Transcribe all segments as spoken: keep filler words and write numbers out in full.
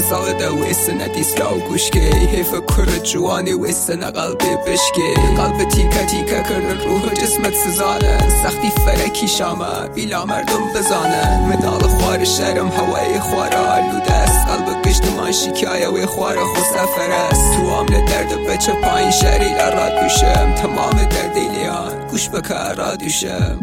ساقده ویسه ندیسلا و گوشکه حیف کر جوانی ویسه نقلبه بشکه قلب تیکه تیکه کرن روح جسمت سزانه سختی فرکی شامه بیلا مردم بزانه مدال خوار شرم هوای خوار آلوده است قلب گشتمان شکایه وی خوار خود سفر است تو عامل درد بچه پایین شریل اراد دوشم تمام درد لیان گوش بکه اراد دوشم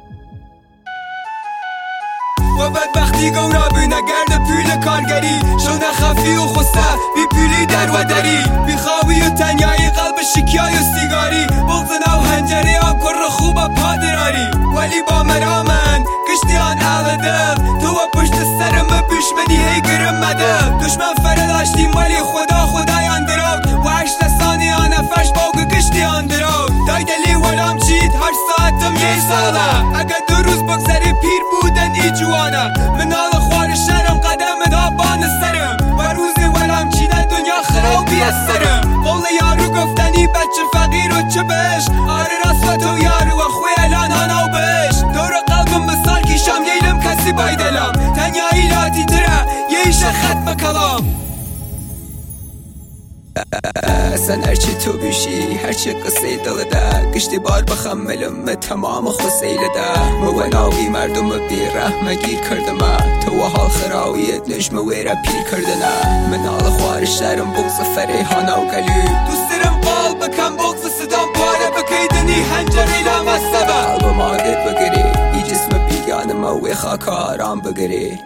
و بدبختی گورا بینه گرد پول کارگری شونه خفی و خسته بی پولی در و دری بی خوابی و تنیایی قلب شکیای و سیگاری بغزنا و هنجره ها کر خوب پادراری ولی با مرامن کشتیان اهل دل تو و پشت سرم پیش منی هی گرم مدل دشمن فرداشتیم ولی خدا خدایان دروگ و هشت ثانیه نفش باگ کشتیان دروگ دای دلی ولام چید هر ساعتم یه ساله اگه دو روز بگذری پیر بودن ای جوانه من حال خوار شرم قدم دا بان سرم و روزی ولام چیدن دنیا خرابی از سرم قول یارو گفتنی بچه فقیر و چه بش آره راست تو یارو و خوی الان هنو بش دور قلبم بسال کشم لیلم کسی بایدلم تنیایی لاتی تره یه ایشه ختم کلام سن هرچی تو بیشی هرچی قصه دل ده گشتی بار بخملم تمام خسیل ده مواناوی مردم بی رحمه گیر کردم تو حال خراویت نجم ویره پیر کردنه من حال خوار شرم بغز فریحانه و گلو دوسترم قال بکم بغز صدام پاره بکیدنی هنجری لامسته با قلب مادت بگیری ای جسم بیگان موی خاک آرام بگیری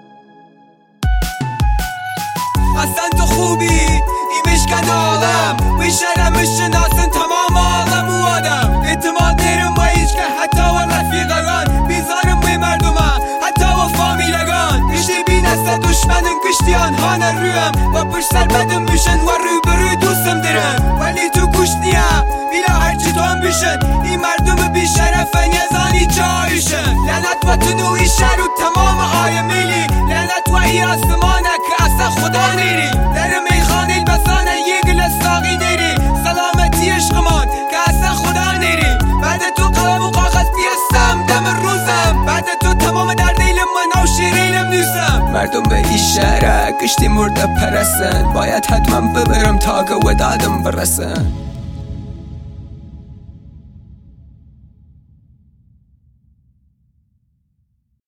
اصلا تو خوبی ای مشکن عالم وی شرم شناسن تمام عالم و آدم اعتماد نیرم و هیچ که حتی و رفیقگان بیزارم وی مردمه حتی و فامیلگان کشتی بین است دشمنن کشتیان هانه رویم و پشت سر بدم میشن و روی بروی دوستم درم ولی تو گوش نیم بیلا هرچی تو هم بیشن این مردم بی شرفن یزانی جایشن لعنت و تنوی شهر و تمام آی میلی لعنت و ای آسمانه که اصلا خدا نیری در میخانه البسانه یه گل ساقی نیری سلامتی عشقمان که اصلا خدا نیری بعد تو قلم و کاغذ بیستم دم روزم بعد تو تمام درد ایلم من و شیر ایلم نیستم مردم به این شهره کشتی مرده پرسن باید حتما ببرم تا که ودادم برسن